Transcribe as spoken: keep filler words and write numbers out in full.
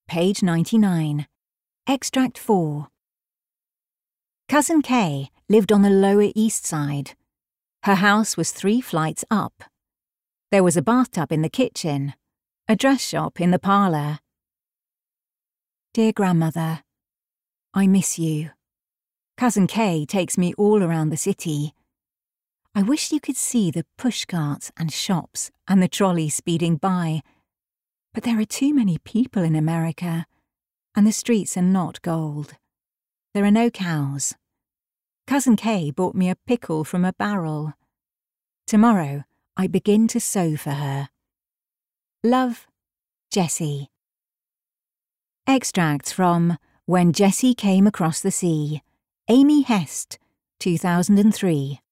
Page ninety-nine. Extract four. Cousin Kay lived on the Lower East Side. Her house was three flights up. There was a bathtub in the kitchen, a dress shop in the parlour. Dear Grandmother, I miss you. Cousin Kay takes me all around the city. I wish you could see the pushcarts and shops and the trolley speeding by. But there are too many people in America, and the streets are not gold. There are no cows. Cousin Kay bought me a pickle from a barrel. Tomorrow I begin to sew for her. Love, Jessie. Extracts from When Jessie Came Across the Sea, Amy Hest, two thousand three.